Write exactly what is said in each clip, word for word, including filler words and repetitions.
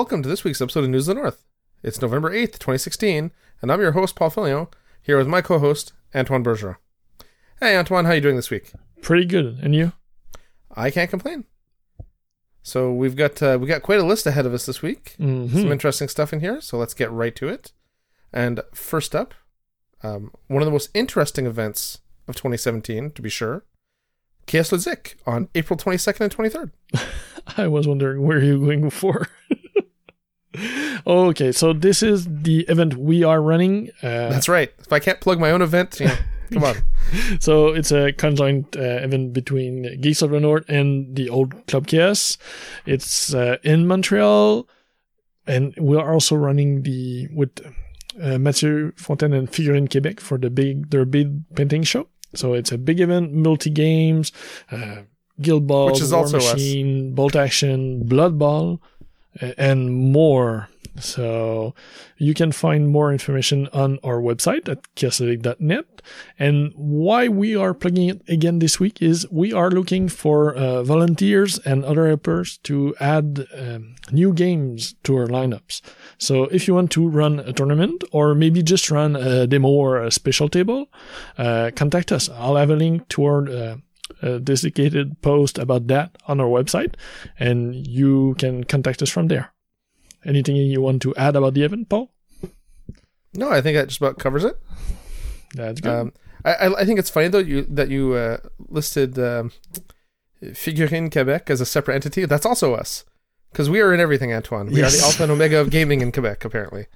welcome to this week's episode of News of the North. It's November eighth, twenty sixteen, and I'm your host, Paul Fillion, here with my co-host, Antoine Bergeron. Hey, Antoine, how are you doing this week? Pretty good, and you? I can't complain. So we've got uh, we got quite a list ahead of us this week. Mm-hmm. Some interesting stuff in here, so let's get right to it. And first up, um, one of the most interesting events of twenty seventeen, to be sure, K S Ludzik on April twenty-second and twenty-third. I was wondering where you're going for. Okay, so this is the event we are running. Uh, That's right. If I can't plug my own event, you know, come on. So it's a conjoint uh, event between Geeks of the North and the old Club K S. It's uh, in Montreal, and we are also running the with uh, Mathieu Fontaine and Figurine Québec for the big their big painting show. So it's a big event, multi games, uh, Guild Ball, which is War also Machine, us. Bolt Action, Blood Ball, uh, and more. So you can find more information on our website at k s ludzik dot net. And why we are plugging it again this week is we are looking for uh, volunteers and other helpers to add um, new games to our lineups. So if you want to run a tournament or maybe just run a demo or a special table, uh, contact us. I'll have a link to our uh, a dedicated post about that on our website, and you can contact us from there. Anything you want to add about the event, Paul? No, I think that just about covers it. That's good. Um, I, I think it's funny though you that you uh, listed um, Figurine Québec as a separate entity. That's also us, because we are in everything, Antoine. We yes. are the alpha and omega of gaming in Quebec, apparently.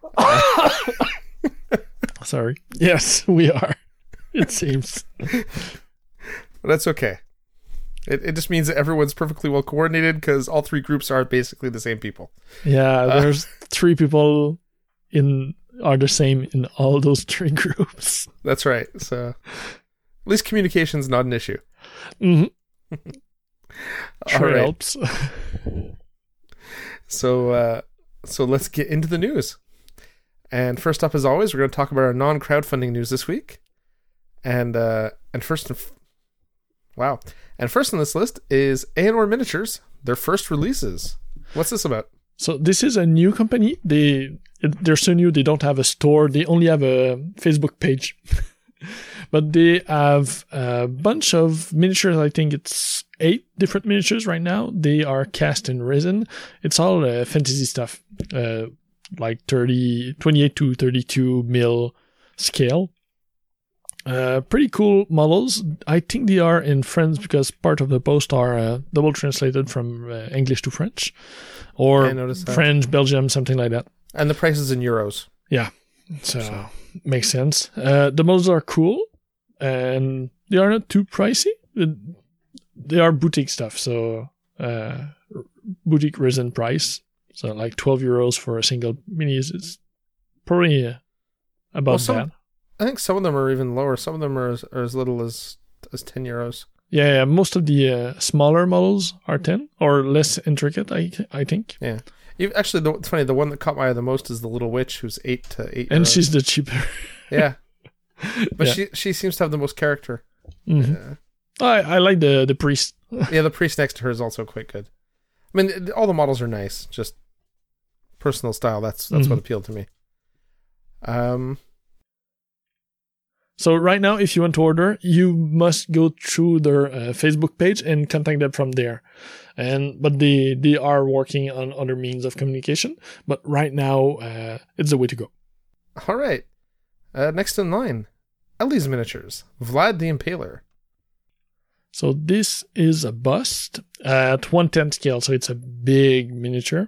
Sorry. Yes, we are. It seems. But that's okay. It it just means that everyone's perfectly well coordinated because all three groups are basically the same people. Yeah, Uh, there's three people in are the same in all those three groups. That's right. So at least communication's not an issue. Mm-hmm. All Sure right. helps. So uh, so let's get into the news. And first up, as always, we're going to talk about our non-crowdfunding news this week. And uh, and first, and f- wow, and first on this list is A and R Miniatures, their first releases. What's this about? So this is a new company. They they're so new. They don't have a store. They only have a Facebook page, but they have a bunch of miniatures. I think it's eight different miniatures right now. They are cast in resin. It's all uh, fantasy stuff, uh, like thirty, twenty-eight to thirty-two mil scale. Uh, pretty cool models. I think they are in French because part of the post are uh, double translated from uh, English to French, or I noticed that. French, Belgium, something like that. And the price is in euros. Yeah, so, makes sense. Uh, the models are cool, and they are not too pricey. They are boutique stuff, so uh, boutique resin price. So like twelve euros for a single mini is probably uh, about Well, some- that. I think some of them are even lower. Some of them are as, are as little as as ten euros. Yeah, yeah, most of the uh, smaller models are ten or less intricate, I I think. Yeah. You, actually, the, it's funny. The one that caught my eye the most is the Little Witch, who's eight to eight. And euros. she's the cheaper. Yeah. But Yeah. she she seems to have the most character. Mhm. I I like the the priest. Yeah, the priest next to her is also quite good. I mean, it- all the models are nice. Just personal style. That's that's Mhm. what appealed to me. Um. So right now, if you want to order, you must go through their uh, Facebook page and contact them from there. And but they they are working on other means of communication. But right now, uh, it's the way to go. All right. Uh, next in line, Ellie's Miniatures, Vlad the Impaler. So this is a bust at one tenth scale, so it's a big miniature.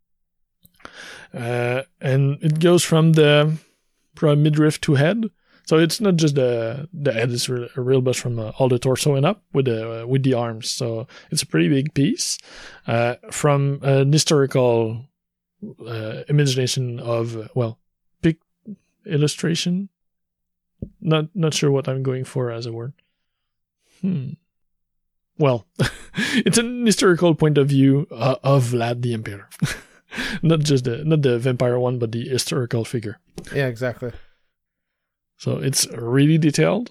Uh, and it goes from the from midriff to head. So it's not just the the head; it's a real bust from uh, all the torso and up with the uh, with the arms. So it's a pretty big piece uh, from an historical uh, imagination of uh, well, pic illustration. Not not sure what I'm going for as a word. Hmm. Well, it's an historical point of view uh, of Vlad the Impaler, not just the not the vampire one, but the historical figure. Yeah, exactly. So it's really detailed.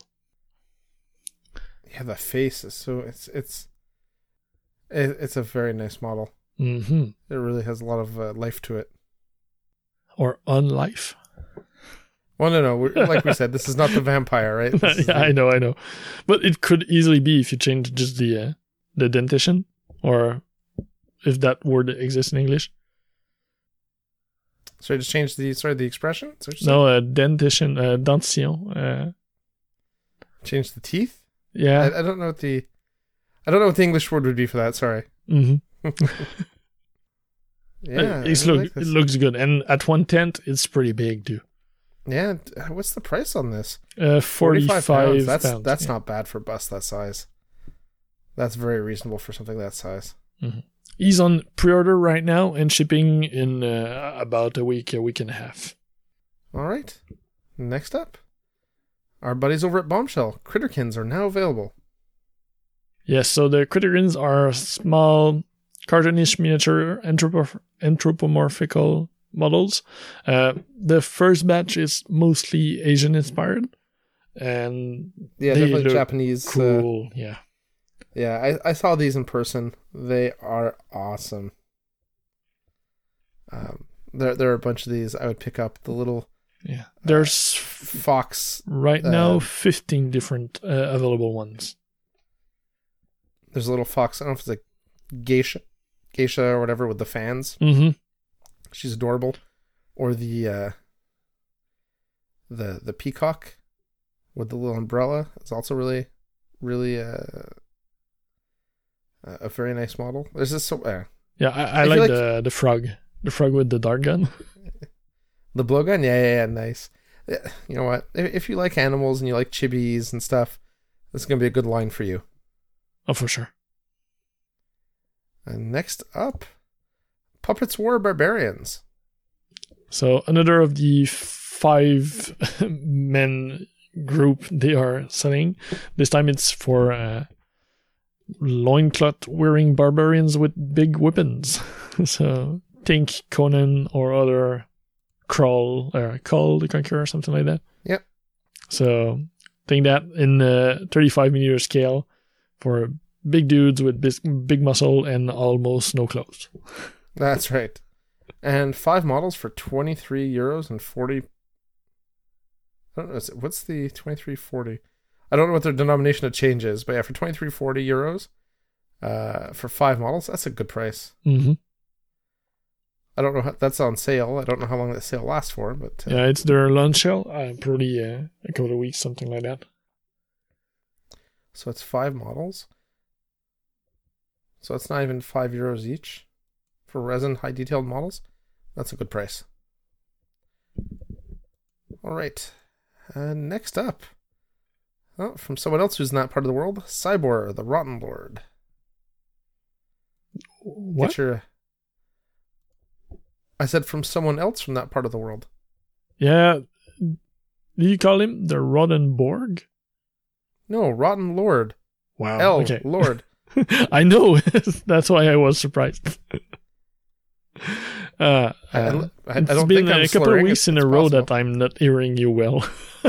Yeah, the face is so it's it's it, it's a very nice model. Mm-hmm. It really has a lot of uh, life to it. Or unlife. Well, no, no. We're, like we said, this is not the vampire, right? yeah, the... I know, I know. But it could easily be if you change just the uh, the dentition, or if that word exists in English. So I just changed the sorry the expression. No, uh, dentition, uh, dentition. Uh, change the teeth. Yeah, I, I don't know what the I don't know what the English word would be for that. Sorry. Mm-hmm. yeah, it's look, like it looks good, and at one tenth, it's pretty big too. Yeah, what's the price on this? Uh, forty-five pounds. That's pounds, that's yeah. not bad for a bust that size. That's very reasonable for something that size. Mm-hmm. He's on pre-order right now and shipping in uh, about a week, a week and a half. All right. Next up, our buddies over at Bombshell, Critterkins, are now available. Yes, so the Critterkins are small, cartoonish miniature anthropo- anthropomorphical models. Uh, the first batch is mostly Asian inspired, and yeah, they definitely look Japanese. Cool, uh, yeah. Yeah, I, I saw these in person. They are awesome. Um, there there are a bunch of these I would pick up. The little yeah. There's uh, fox right uh, now fifteen different uh, available ones. There's a little fox. I don't know if it's like geisha, geisha or whatever with the fans. Mm-hmm. She's adorable. Or the uh, the the peacock with the little umbrella is also really really uh, a very nice model. There's this so uh, yeah, I, I, I like, like the the frog, the frog with the dart gun. The blowgun, yeah, yeah, yeah, nice. You know what? If you like animals and you like chibis and stuff, this is gonna be a good line for you. Oh, for sure. And next up, Puppets War Barbarians. So another of the five men group they are selling. This time it's for uh, loincloth wearing barbarians with big weapons. So think Conan or other Crawl or Call the Conqueror or something like that. Yep. So think that in the thirty-five millimeter scale for big dudes with big, big muscle and almost no clothes. That's right. And five models for twenty-three euros and forty. I don't know. What's the twenty-three forty? I don't know what their denomination of change is, but yeah, for twenty-three forty euros, uh, for five models, that's a good price. Mm-hmm. I don't know how that's on sale. I don't know how long that sale lasts for, but uh, yeah, it's their launch sale. Uh, probably uh, a couple of weeks, something like that. So it's five models. So it's not even five euros each for resin high detailed models. That's a good price. All right. And next up, oh, from someone else who's in that part of the world, Cybor, the Rotten Lord. What? Get your... I said from someone else from that part of the world. Yeah. Do you call him the Rotten Borg? No, Rotten Lord. Wow. L, okay. Lord. I know. That's why I was surprised. uh, I, I, I it's don't been think I'm a couple slurring. of weeks it's, in it's a row possible. that I'm not hearing you well.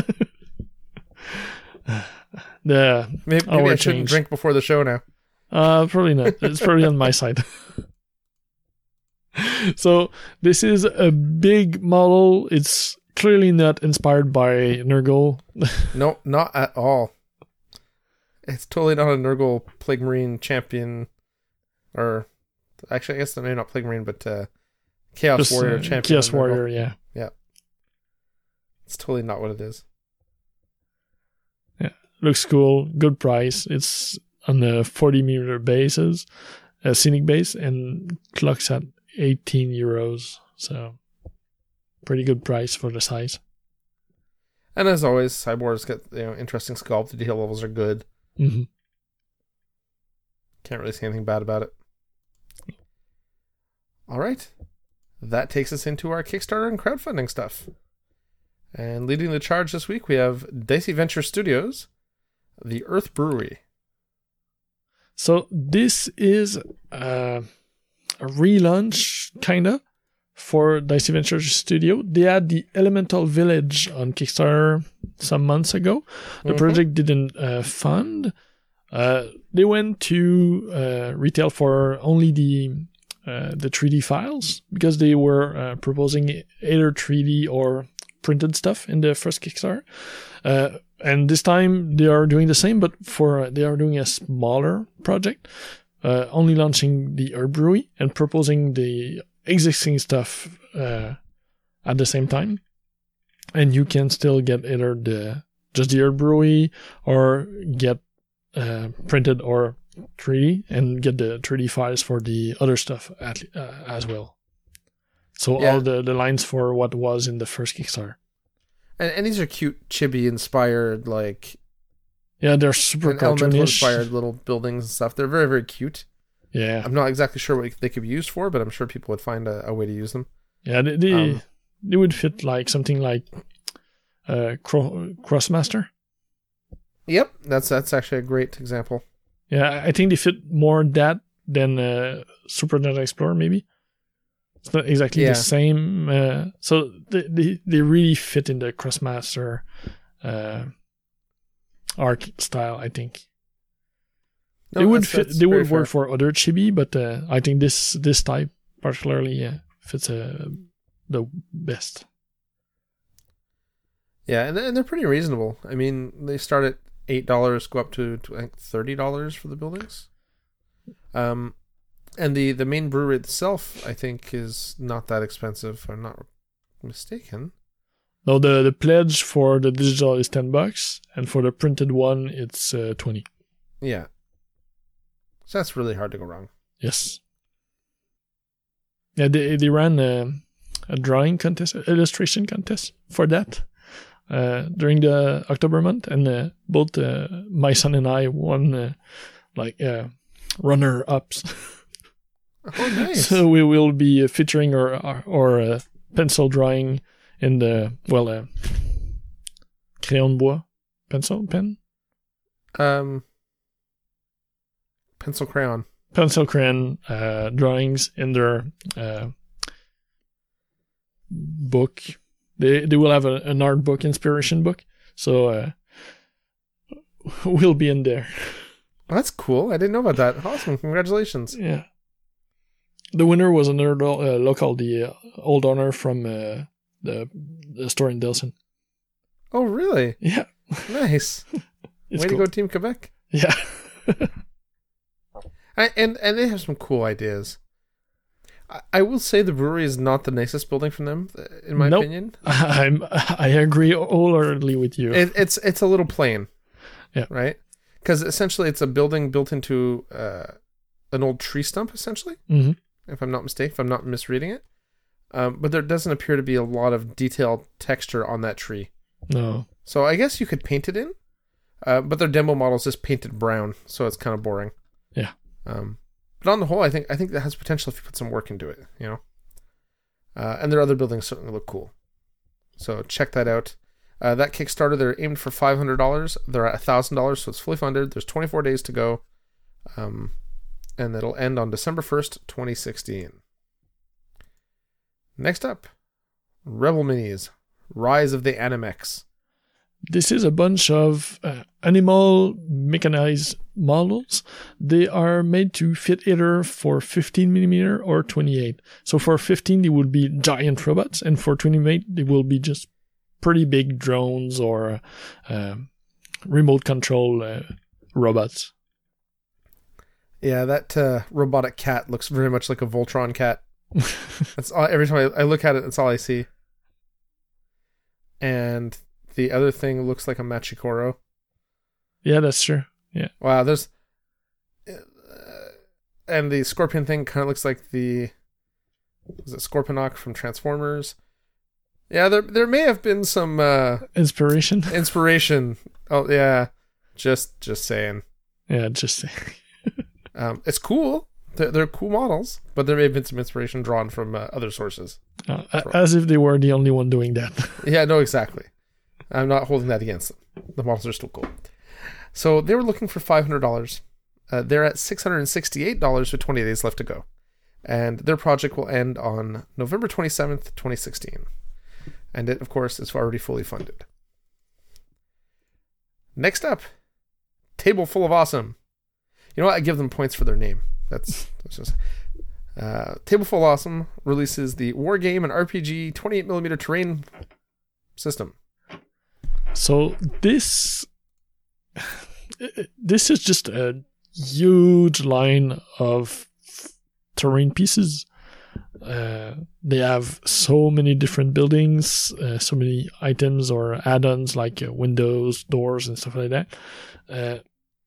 the Maybe, maybe I shouldn't change. drink before the show now. Uh, probably not. It's probably on my side. So this is a big model. It's clearly not inspired by Nurgle. No, not at all. It's totally not a Nurgle Plague Marine champion, or actually, I guess maybe not Plague Marine, but uh, Chaos Just, Warrior uh, champion. Chaos Nurgle. Warrior, yeah. Yeah. It's totally not what it is. Yeah, looks cool. Good price. It's on a forty millimeter basis, a scenic base, and clocks at eighteen euros. So pretty good price for the size. And as always, Cyborg's got you know interesting sculpt. The detail levels are good. Mm-hmm. Can't really say anything bad about it. All right. That takes us into our Kickstarter and crowdfunding stuff. And leading the charge this week, we have Dicey Venture Studios, The Earth Brewery. So this is uh, a relaunch, kind of, for Dicey Venture Studio. They had the Elemental Village on Kickstarter some months ago. The Mm-hmm. project didn't uh, fund. Uh, they went to uh, retail for only the uh, the three D files because they were uh, proposing either three D or printed stuff in the first Kickstarter. Uh, and this time they are doing the same, but for uh, they are doing a smaller project, uh, only launching the herb brewery and proposing the existing stuff uh, at the same time. And you can still get either the just the herb brewery or get uh, printed or three D and get the three D files for the other stuff at, uh, as well. So Yeah. all the, the lines for what was in the first Kickstarter. And, and these are cute chibi inspired, like Yeah, they're super and elemental cartoonish. inspired little buildings and stuff. They're very, very cute. Yeah, I'm not exactly sure what they could be used for, but I'm sure people would find a, a way to use them. yeah, they they, Um, they would fit like something like uh, Cro- Crossmaster. Yep, that's that's actually a great example. Yeah, I think they fit more that than uh, Super Data Explorer, maybe. It's not exactly Yeah. the same. Uh, so they, they they really fit in the Crossmaster uh, art style, I think. No, they would that's- fit. that's They very would work fair. for other chibi, but uh, I think this this type particularly uh, fits uh, the best. Yeah, and, and they're pretty reasonable. I mean, they start at eight dollars, go up to, to I think thirty dollars for the buildings. Um, and the the main brewery itself, I think, is not that expensive. If I'm not mistaken. No, the the pledge for the digital is ten bucks, and for the printed one, it's uh, twenty. Yeah. So that's really hard to go wrong. Yes. Yeah, they they ran a, a drawing contest, illustration contest for that uh, during the October month, and uh, both uh, my son and I won uh, like uh, runner ups. Oh, nice. So we will be featuring our our, our uh, pencil drawing in the well, uh, crayon bois pencil pen um, pencil crayon. pencil crayon uh, drawings in their uh, book. They they will have a, an art book, inspiration book. So uh, we'll be in there. That's cool. I didn't know about that. Awesome. Congratulations. Yeah. The winner was another uh, local, the uh, old owner from uh, the the store in Delson. Oh, really? Yeah, Nice. it's Way cool. to go, Team Quebec. Yeah. I, and and they have some cool ideas. I, I will say the brewery is not the nicest building from them, in my Nope. opinion. I'm I agree wholeheartedly with you. It, it's it's a little plain. Yeah. Right? Because essentially it's a building built into uh, an old tree stump, essentially, hmm if I'm not mistaken, if I'm not misreading it. Um, but there doesn't appear to be a lot of detailed texture on that tree. No. So I guess you could paint it in, uh, but their demo model is just painted brown, so it's kind of boring. Yeah. Um, but on the whole, I think I think that has potential if you put some work into it, you know. Uh, and their other buildings certainly look cool. So check that out. Uh, that Kickstarter, they're aimed for five hundred dollars. They're at one thousand dollars, so it's fully funded. There's twenty-four days to go. Um, and it'll end on December first, twenty sixteen. Next up, Rebel Minis, Rise of the Animex. This is a bunch of uh, animal mechanized models. They are made to fit either for fifteen millimeter or twenty-eight. So for fifteen, they would be giant robots, and for twenty-eight, they will be just pretty big drones or uh, remote control uh, robots. Yeah, that uh, robotic cat looks very much like a Voltron cat. That's all, every time I, I look at it, that's all I see. And the other thing looks like a Machikoro. Yeah, that's true. Yeah. Wow, there's... Uh, and the scorpion thing kind of looks like the... Was it Scorponok from Transformers? Yeah, there there may have been some uh, Inspiration. inspiration. Oh, yeah. Just just saying. Yeah, just Um, it's cool. They're, they're cool models, but there may have been some inspiration drawn from uh, other sources. uh, as if they were the only one doing that. Yeah, no, exactly. I'm not holding that against them. The models are still cool. So they were looking for five hundred dollars. Uh, they're at six hundred sixty-eight dollars with twenty days left to go. And their project will end on November twenty-seventh, twenty sixteen. And it, of course, is already fully funded. Next up, Table Full of Awesome. You know what? I give them points for their name. That's, that's just... Uh, Tableful Awesome releases the War Game and R P G twenty-eight millimeter terrain system. So this this is just a huge line of terrain pieces. Uh, they have so many different buildings, uh, so many items or add-ons like uh, windows, doors, and stuff like that. Uh,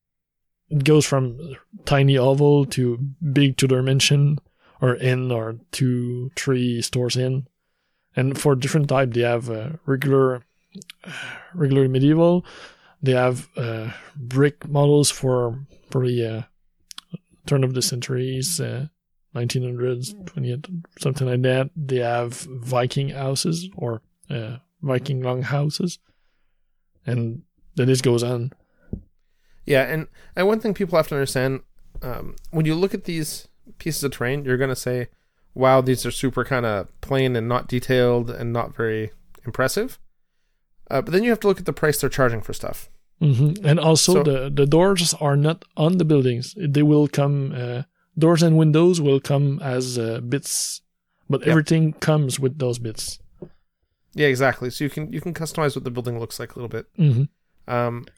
it goes from tiny oval to big two dimension, or in, or two, three stores in. And for different type, they have uh, regular, regular medieval. They have uh, brick models for probably uh, turn of the centuries. Uh, nineteen hundreds, twentieth, something like that. They have Viking houses or uh, Viking long houses, and the list goes on. Yeah, and, and one thing people have to understand, um, when you look at these pieces of terrain, you're going to say, wow, these are super kind of plain and not detailed and not very impressive. Uh, but then you have to look at the price they're charging for stuff. Mm-hmm. And also, so, the, the doors are not on the buildings. They will come... Uh, Doors and windows will come as uh, bits, but yep. everything comes with those bits. Yeah, exactly. So you can you can customize what the building looks like a little bit. Mm-hmm. Um,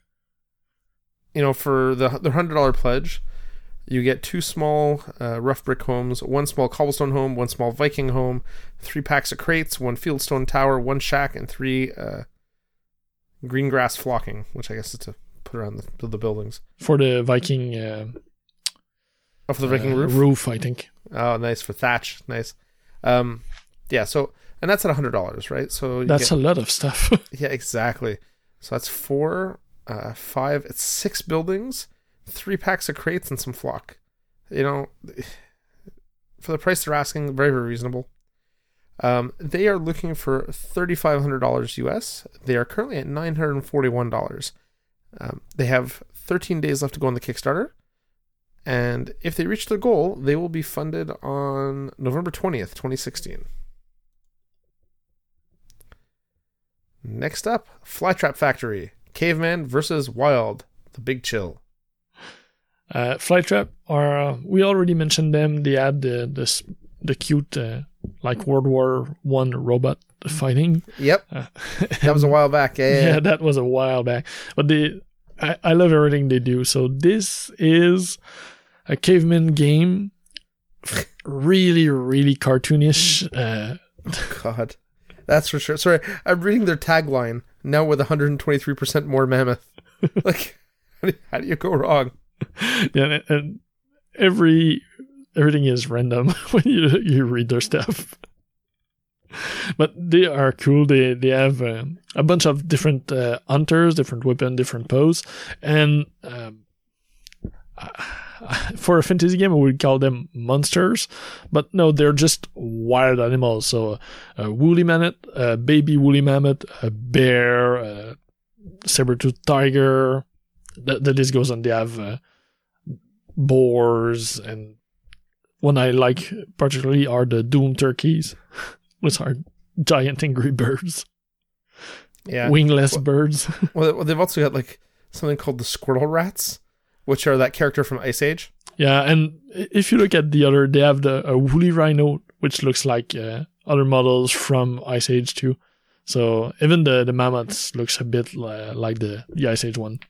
you know, for the the hundred dollar pledge, you get two small uh, rough brick homes, one small cobblestone home, one small Viking home, three packs of crates, one fieldstone tower, one shack, and three uh, green grass flocking, which I guess is to put around the, the buildings for the Viking. Uh... Oh, for the Viking uh, roof? Roof, I think. Oh, nice. For thatch. Nice. Um, yeah, so, and that's at one hundred dollars, right? So That's get, a lot of stuff. Yeah, exactly. So that's four, uh, five, it's six buildings, three packs of crates, and some flock. You know, for the price they're asking, very, very reasonable. Um, they are looking for thirty-five hundred dollars U S. They are currently at nine hundred forty-one dollars. Um, they have thirteen days left to go on the Kickstarter. And if they reach their goal, they will be funded on November twentieth, twenty sixteen. Next up, Flytrap Factory, Caveman versus Wild, the Big Chill. Uh, Flytrap are, uh, we already mentioned them. They had the the, the cute, uh, like World War One robot fighting. Yep. Uh, that was a while back. Yeah, yeah, yeah, that was a while back. But they, I, I love everything they do. So this is a caveman game, really, really cartoonish. Uh, oh, God, that's for sure. Sorry, I'm reading their tagline now with one hundred twenty-three percent more mammoth. Like, how do, how do you go wrong? Yeah, and, and every everything is random when you you read their stuff. But they are cool. They they have uh, a bunch of different uh, hunters, different weapon, different pose, and um, for a fantasy game, we would call them monsters. But no, they're just wild animals. So a woolly mammoth, a baby woolly mammoth, a bear, a saber-toothed tiger. The, the list goes on. They have uh, boars, and one I like particularly are the doom turkeys. Which are giant angry birds. Yeah. Wingless well, birds. Well, they've also got like something called the Squirtle Rats, which are that character from Ice Age. Yeah, and if you look at the other, they have the a woolly rhino, which looks like uh, other models from Ice Age too. So even the, the mammoths looks a bit uh, like the, the Ice Age one.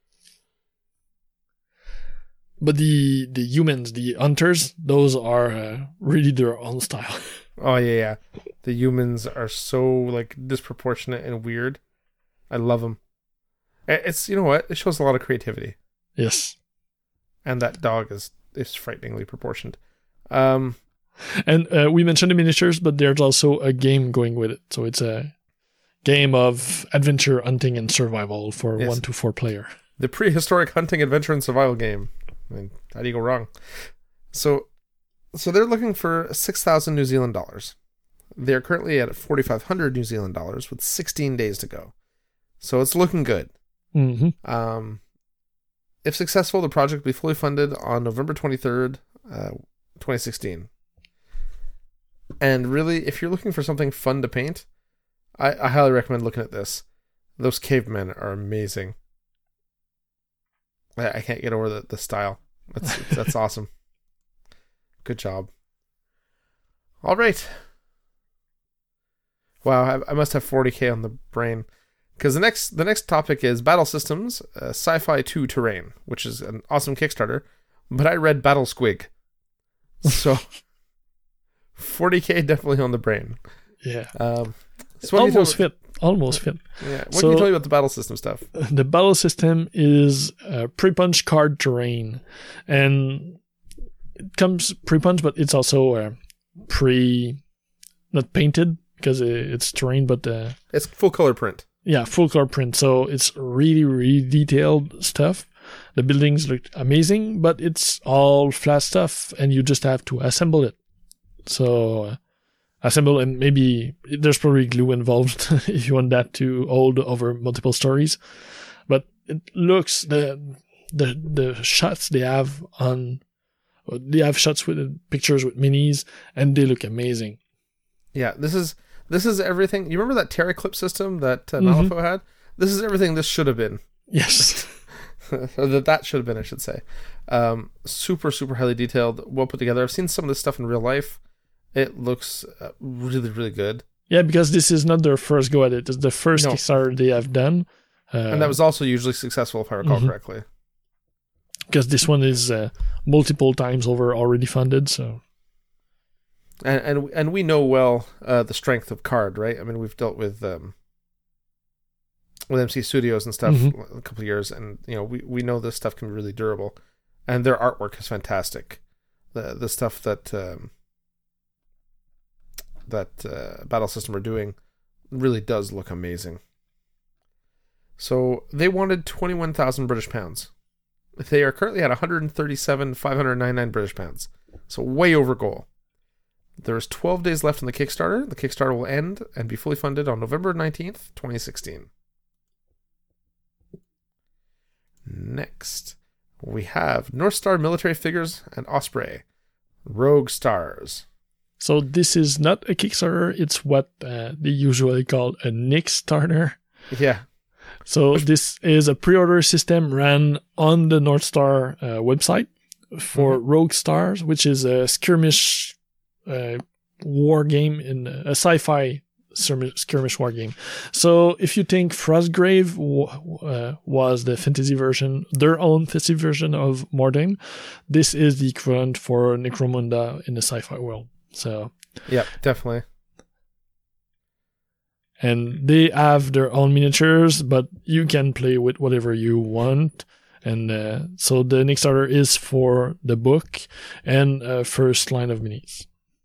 But the, the humans, the hunters, those are uh, really their own style. Oh, yeah, yeah. The humans are so, like, disproportionate and weird. I love them. It's, you know what? It shows a lot of creativity. Yes. And that dog is, is frighteningly proportioned. Um, and uh, we mentioned the miniatures, but there's also a game going with it. So it's a game of adventure, hunting, and survival for yes. one to four player. The prehistoric hunting, adventure, and survival game. I mean, how do you go wrong? So... So they're looking for six thousand New Zealand dollars. They're currently at forty-five hundred New Zealand dollars with sixteen days to go. So it's looking good. Mm-hmm. Um, if successful, the project will be fully funded on November twenty-third, uh, twenty sixteen. And really, if you're looking for something fun to paint, I, I highly recommend looking at this. Those cavemen are amazing. I, I can't get over the, the style. That's that's awesome. Good job. All right. Wow, I, I must have forty K on the brain. Because the next the next topic is Battle Systems, uh, Sci-Fi two Terrain, which is an awesome Kickstarter. But I read Battle Squig. So forty K definitely on the brain. Yeah. Um, so what Almost can you tell fit. Almost fit. Yeah. What So- can you tell me about the Battle System stuff? The battle system is uh, pre-punch card terrain, and it comes pre-punch, but it's also uh, pre, not painted because it's terrain, but uh, It's full color print. yeah, full color print. So it's really, really detailed stuff. The buildings look amazing, but it's all flat stuff, and you just have to assemble it. So uh, assemble, and maybe there's probably glue involved if you want that to hold over multiple stories. But it looks the the the shots they have on they have shots with pictures with minis, and they look amazing. Yeah, this is this is everything. You remember that Terraclip system that uh, Mhm. Malifaux had? This is everything this should have been. Yes. Or that that should have been, I should say. Um, super, super highly detailed, well put together. I've seen some of this stuff in real life. It looks uh, really, really good. Yeah, because this is not their first go at it. It's the first No. Kickstarter they have done. Uh, And that was also usually successful, if I recall Mhm. correctly. because this one is uh, multiple times over already funded. So And and and we know well uh, the strength of Card, right? I mean, we've dealt with um, with M C Studios and stuff Mhm. a couple of years, and you know we, we know this stuff can be really durable, and their artwork is fantastic. The the stuff that um, that uh, Battle System are doing really does look amazing. So they wanted twenty one thousand British pounds. They are currently at one hundred thirty seven five hundred ninety nine British pounds. So way over goal. There's twelve days left in the Kickstarter. The Kickstarter will end and be fully funded on November nineteenth, twenty sixteen. Next, we have North Star military figures and Osprey. Rogue Stars. so this is not a Kickstarter. It's what uh, they usually call a Nickstarter. Yeah. So this is a pre-order system ran on the North Star uh, website for Rogue Stars, which is a skirmish uh, war game in a sci-fi skirmish skirmish war game. So if you think Frostgrave w- uh, was the fantasy version, their own fantasy version of Mordheim, this is the equivalent for Necromunda in the sci-fi world. So, Yeah, definitely. and they have their own miniatures, but you can play with whatever you want. And uh, so the Kickstarter is for the book and uh, first line of minis.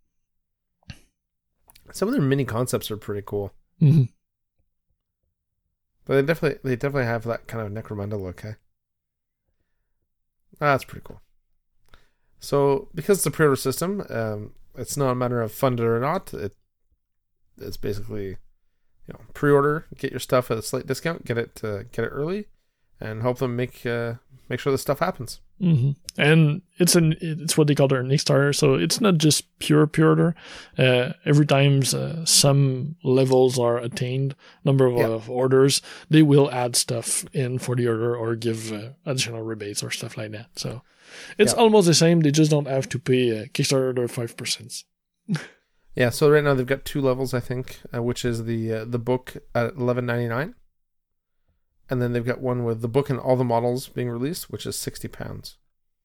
Some of their mini concepts are pretty cool. Mm-hmm. But they definitely they definitely have that kind of Necromunda look, eh? Ah, that's pretty cool. So because it's a pre-order system, um, it's not a matter of funded or not. It it's basically, you know, pre-order, get your stuff at a slight discount, get it uh, get it early, and help them make uh, make sure this stuff happens. Mm-hmm. And it's an it's what they call their Kickstarter, so it's not just pure pre-order. Uh, every time uh, some levels are attained, number of, Yeah. of orders, they will add stuff in for the order or give uh, additional rebates or stuff like that. So it's Yeah. almost the same. They just don't have to pay uh, Kickstarter their five percent. Yeah. So right now they've got two levels, I think, uh, which is the uh, the book at eleven ninety nine. And then they've got one with the book and all the models being released, which is sixty pounds.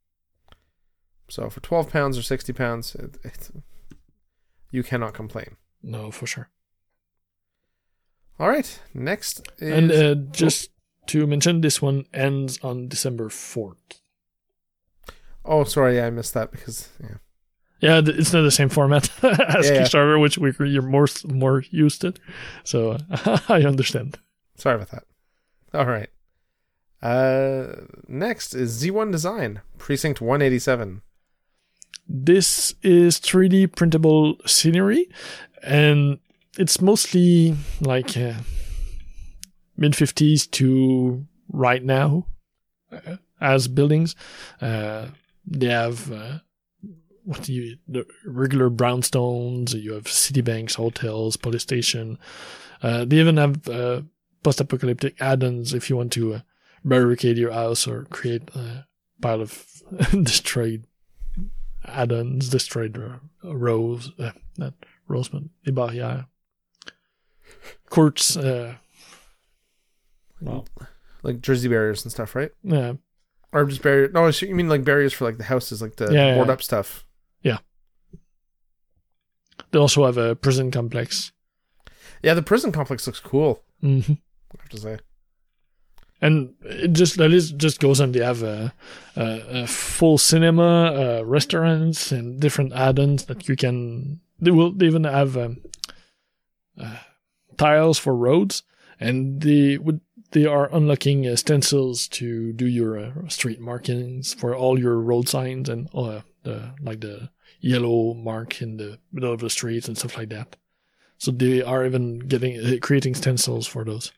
So for twelve pounds or sixty pounds, it, it, you cannot complain. No, for sure. All right, next is... And uh, just to mention, this one ends on December fourth. Oh, sorry, yeah, I missed that because... yeah. Yeah, th- it's not the same format as Yeah, yeah. Kickstarter, which we, you're more more used to. So I understand. Sorry about that. All right. Uh, next is Z one Design, Precinct one eighty-seven. This is three D printable scenery, and it's mostly like uh, mid fifties to right now uh, as buildings. Uh, they have uh, what do you the regular brownstones. You have city banks, hotels, police station. Uh, they even have uh, post-apocalyptic add-ons if you want to uh, barricade your house or create a pile of destroyed add-ons, destroyed the rows, uh, not rows, but les barrières, courts, uh, well, like Jersey barriers and stuff, right? yeah, Or just barrier? No, you mean like barriers for like the houses, like the Yeah, board yeah. up stuff. yeah. They also have a prison complex. Yeah, the prison complex looks cool. Mm-hmm. I have to say. And it just that is just goes on. They have a, a, a full cinema, uh, restaurants, and different add-ons that you can. They will they even have um, uh, tiles for roads, and they would they are unlocking uh, stencils to do your uh, street markings for all your road signs and uh, the like the yellow mark in the middle of the streets and stuff like that. So they are even getting uh, creating stencils for those.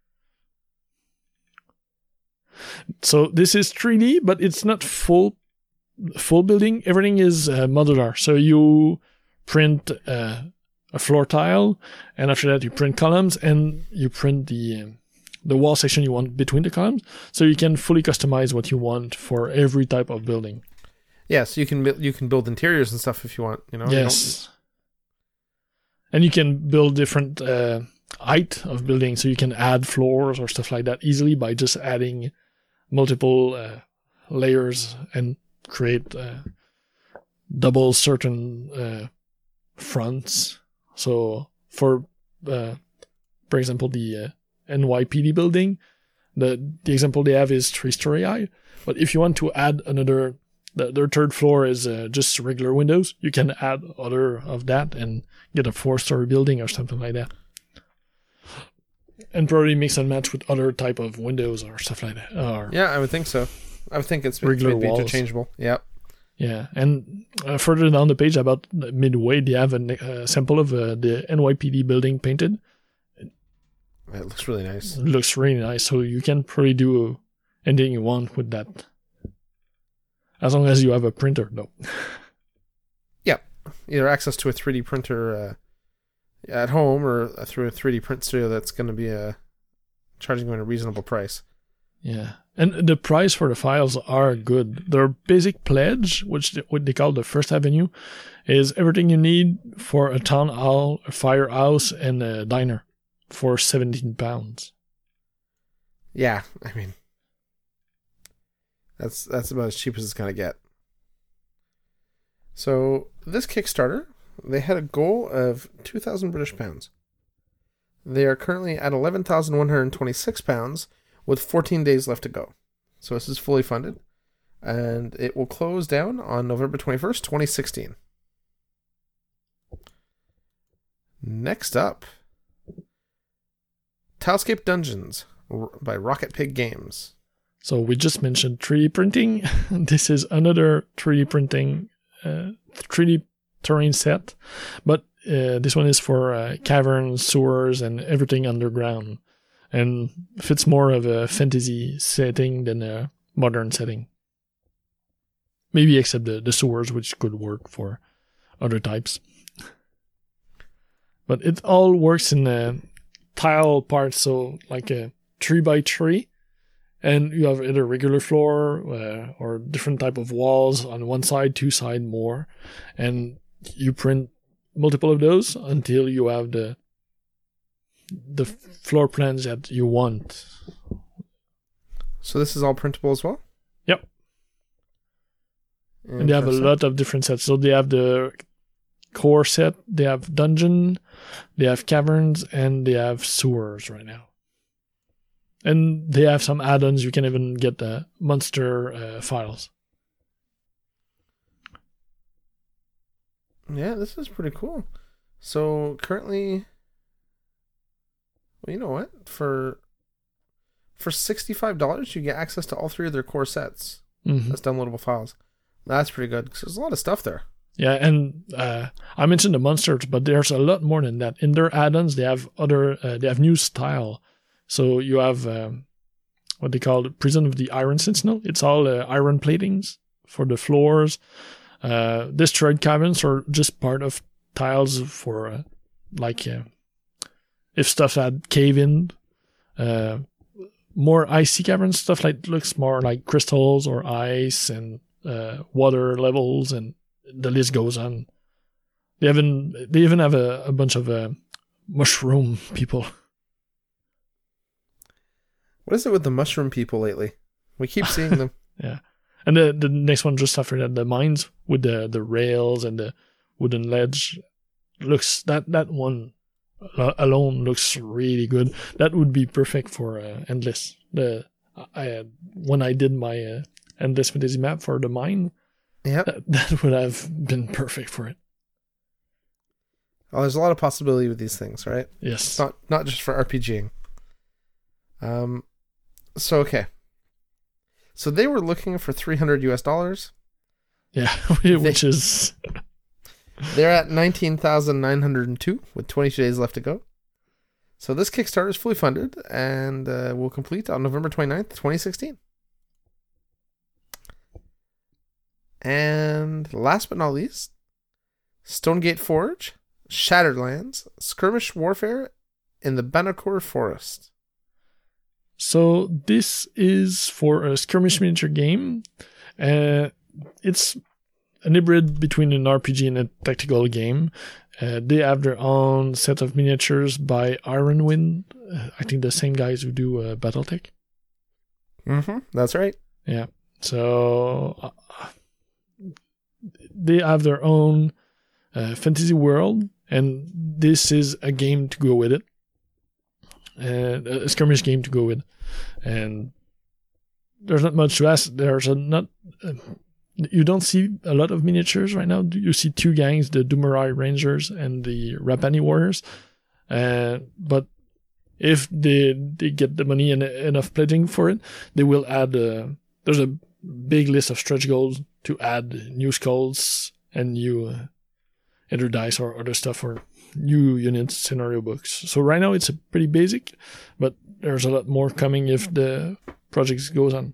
So this is three D, but it's not full full building. Everything is uh, modular. So you print uh, a floor tile, and after that you print columns, and you print the um, the wall section you want between the columns. So you can fully customize what you want for every type of building. Yeah, so you can bu- you can build interiors and stuff if you want. You know. You Yes. And you can build different uh, height of buildings, so you can add floors or stuff like that easily by just adding multiple uh, layers and create uh, double certain uh, fronts. So for uh, for example, the uh, N Y P D building, the the example they have is three story high. But if you want to add another, the, their third floor is uh, just regular windows, you can add other of that and get a four story building or something like that. And probably mix and match with other type of windows or stuff like that. Or, Yeah, I would think so. I would think it's Regular it'd be walls. interchangeable. Yeah. yeah, and uh, further down the page about midway, they have a uh, sample of uh, the N Y P D building painted. It looks really nice. It looks really nice, so you can probably do anything you want with that. As long as you have a printer, though. Either access to a three D printer uh, at home or through a three D print studio that's going to be uh, charging you at a reasonable price. Yeah, and the price for the files are good. Their basic pledge, which they, what they call the First Avenue, is everything you need for a town hall, a firehouse, and a diner for seventeen pounds. Yeah, I mean, that's that's about as cheap as it's going to get. So this Kickstarter, they had a goal of two thousand British pounds. They are currently at eleven thousand one hundred twenty-six pounds with fourteen days left to go. So this is fully funded, and it will close down on November twenty-first, twenty sixteen. Next up, Tilescape Dungeons by Rocket Pig Games. So we just mentioned three D printing. This is another three D printing, uh, three D terrain set, but uh, this one is for uh, caverns, sewers, and everything underground, and fits more of a fantasy setting than a modern setting. Maybe except the, the sewers, which could work for other types. But it all works in a tile parts, so like a three by three. And you have either regular floor uh, or different type of walls on one side, two side more. And you print multiple of those until you have the the floor plans that you want. So this is all printable as well? Yep. And they have a lot of different sets. So they have the core set, they have dungeon, they have caverns, and they have sewers right now. And they have some add-ons. You can even get the monster uh, files. Yeah, this is pretty cool. So currently, well, you know what? For for sixty-five dollars, you get access to all three of their core sets. Mm-hmm. That's downloadable files. That's pretty good because there's a lot of stuff there. Yeah, and uh, I mentioned the monsters, but there's a lot more than that. In their add-ons, they have other, uh, they have new style. So you have um, what they call the Prison of the Iron Sentinel. It's all uh, iron platings for the floors. Uh, destroyed cabins are just part of tiles for uh, like uh, if stuff had cave in. Uh, more icy caverns, stuff like looks more like crystals or ice and uh, water levels, and the list goes on. They even they even have a, a bunch of uh, mushroom people. What is it with the mushroom people lately? We keep seeing them. Yeah, and the the next one just after that, the mines with the, the rails and the wooden ledge, looks that that one alone looks really good. That would be perfect for uh, Endless. The I when I did my uh, Endless Fantasy map for the mine, yeah, that, that would have been perfect for it. Oh, there's a lot of possibility with these things, right? Yes. It's not not just for RPGing. Um, so okay. So they were looking for three hundred U S dollars. Yeah, which they, is... They're at nineteen thousand nine hundred two with twenty-two days left to go. So this Kickstarter is fully funded and uh, will complete on November twenty-ninth, twenty sixteen. And last but not least, Stonegate Forge, Shattered Lands, Skirmish Warfare in the Bannockburn Forest. So this is for a skirmish miniature game. Uh, it's an hybrid between an R P G and a tactical game. Uh, they have their own set of miniatures by Ironwind. Uh, I think the same guys who do uh, BattleTech. Mm-hmm. That's right. Yeah. So uh, they have their own uh, fantasy world, and this is a game to go with it. And a skirmish game to go with. And there's not much to ask. There's a not... Uh, you don't see a lot of miniatures right now. You see two gangs, the Dumarai Rangers and the Rapani Warriors. Uh, but if they they get the money and enough pledging for it, they will add... Uh, there's a big list of stretch goals to add new skulls and new uh, either dice or other stuff for new units, scenario books. So right now it's a pretty basic, but there's a lot more coming if the project goes on.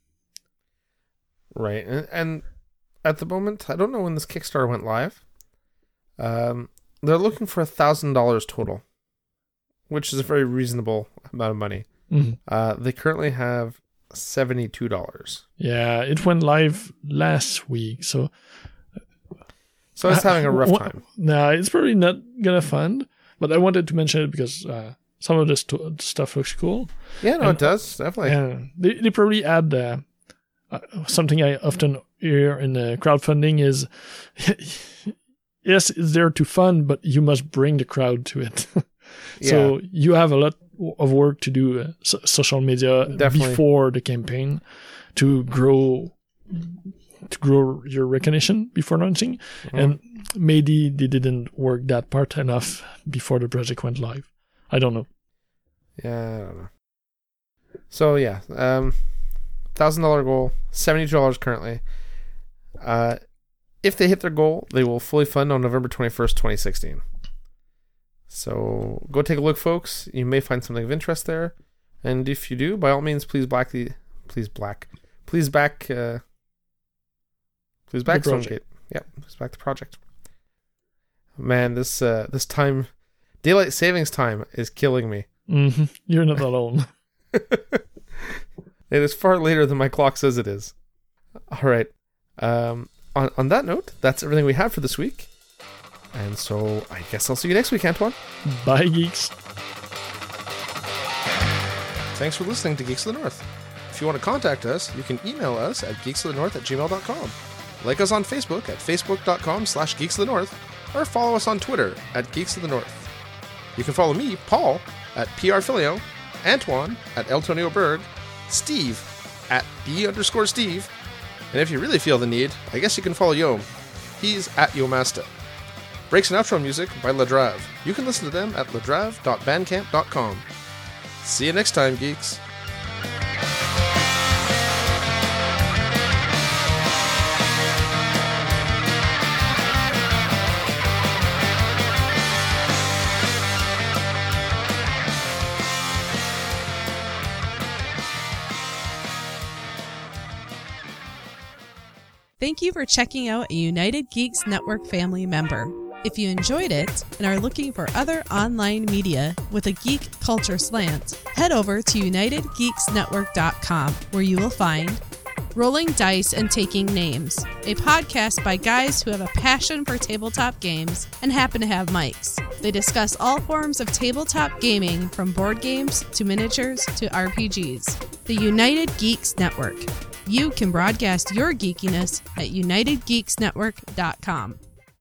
Right, and, and at the moment, I don't know when this Kickstarter went live. Um, they're looking for a thousand dollars total, which is a very reasonable amount of money. Mm-hmm. Uh, they currently have seventy-two dollars. Yeah, it went live last week, so so it's having a rough time. Nah, it's probably not gonna fund, but I wanted to mention it because uh, some of this st- stuff looks cool. Yeah, no, and, it does definitely. Yeah, they they probably add uh, uh, something I often hear in the crowdfunding is yes, it's there to fund, but you must bring the crowd to it. So yeah. You have a lot of work to do, uh, so- social media Definitely. Before the campaign to grow to grow your recognition before launching. Mm-hmm. And maybe they didn't work that part enough before the project went live. I don't know. Yeah, I don't know. So yeah, um, one thousand dollars goal, seventy-two dollars currently. Uh, if they hit their goal, they will fully fund on November twenty-first, twenty sixteen. So go take a look, folks. You may find something of interest there, and if you do, by all means, please back the, please black, please back, uh, please back Stonegate. Yeah, please back the project. Man, this uh, this time, daylight savings time is killing me. Mm-hmm. You're not alone. It is far later than my clock says it is. All right. Um, on on that note, that's everything we have for this week. And so I guess I'll see you next week, Antoine. Bye, geeks. Thanks for listening to Geeks of the North. If you want to contact us, you can email us at geeksofthenorth at gmail dot com. Like us on Facebook at facebook.com slash geeksofthenorth, or follow us on Twitter at Geeks of the North. You can follow me, Paul, at prfilio, Antoine at Eltonio Berg, Steve at B underscore Steve, and if you really feel the need, I guess you can follow Yom. He's at Yomasta. Breaks and outro music by Ladrave. You can listen to them at ladrave dot bandcamp dot com. See you next time, geeks. Thank you for checking out a United Geeks Network family member. If you enjoyed it and are looking for other online media with a geek culture slant, head over to united geeks network dot com, where you will find Rolling Dice and Taking Names, a podcast by guys who have a passion for tabletop games and happen to have mics. They discuss all forms of tabletop gaming, from board games to miniatures to R P Gs. The United Geeks Network. You can broadcast your geekiness at united geeks network dot com.